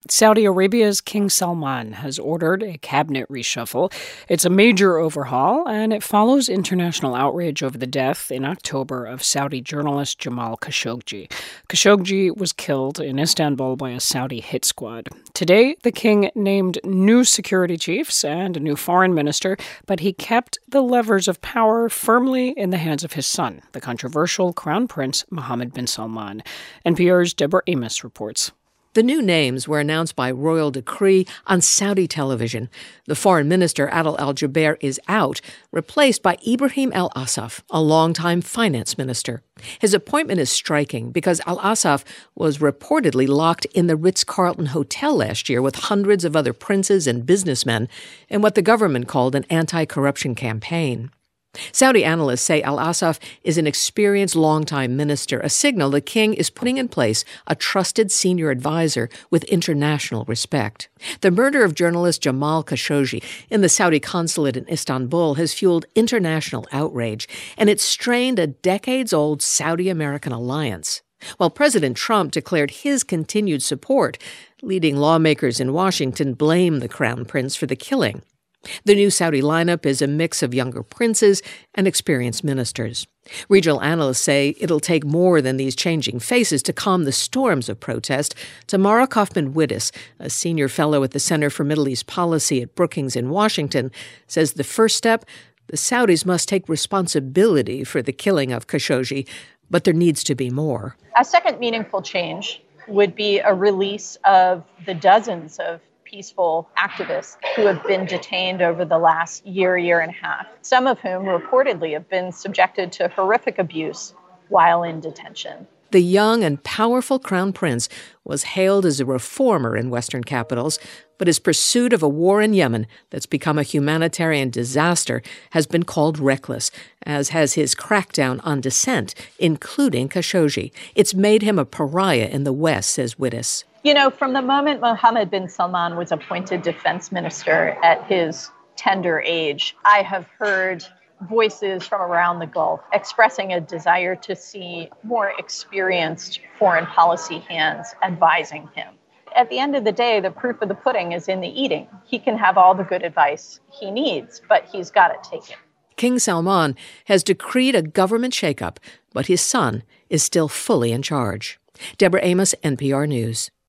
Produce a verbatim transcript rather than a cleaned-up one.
Saudi Arabia's King Salman has ordered a cabinet reshuffle. It's a major overhaul, and it follows international outrage over the death in October of Saudi journalist Jamal Khashoggi. Khashoggi was killed in Istanbul by a Saudi hit squad. Today, the king named new security chiefs and a new foreign minister, but he kept the levers of power firmly in the hands of his son, the controversial Crown Prince Mohammed bin Salman. N P R's Deborah Amos reports. The new names were announced by royal decree on Saudi television. The foreign minister, Adel al-Jubeir, is out, replaced by Ibrahim al-Assaf, a longtime finance minister. His appointment is striking because al-Assaf was reportedly locked in the Ritz-Carlton Hotel last year with hundreds of other princes and businessmen in what the government called an anti-corruption campaign. Saudi analysts say al-Assaf is an experienced longtime minister, a signal the king is putting in place a trusted senior advisor with international respect. The murder of journalist Jamal Khashoggi in the Saudi consulate in Istanbul has fueled international outrage, and it's strained a decades-old Saudi-American alliance. While President Trump declared his continued support, leading lawmakers in Washington blame the Crown Prince for the killing. The new Saudi lineup is a mix of younger princes and experienced ministers. Regional analysts say it'll take more than these changing faces to calm the storms of protest. Tamara Kaufman-Wittes, a senior fellow at the Center for Middle East Policy at Brookings in Washington, says the first step, the Saudis must take responsibility for the killing of Khashoggi, but there needs to be more. A second meaningful change would be a release of the dozens of peaceful activists who have been detained over the last year, year and a half, some of whom reportedly have been subjected to horrific abuse while in detention. The young and powerful Crown Prince was hailed as a reformer in Western capitals, but his pursuit of a war in Yemen that's become a humanitarian disaster has been called reckless, as has his crackdown on dissent, including Khashoggi. It's made him a pariah in the West, says Wittes. You know, from the moment Mohammed bin Salman was appointed defense minister at his tender age, I have heard voices from around the Gulf expressing a desire to see more experienced foreign policy hands advising him. At the end of the day, the proof of the pudding is in the eating. He can have all the good advice he needs, but he's got to take it. King Salman has decreed a government shakeup, but his son is still fully in charge. Deborah Amos, N P R News.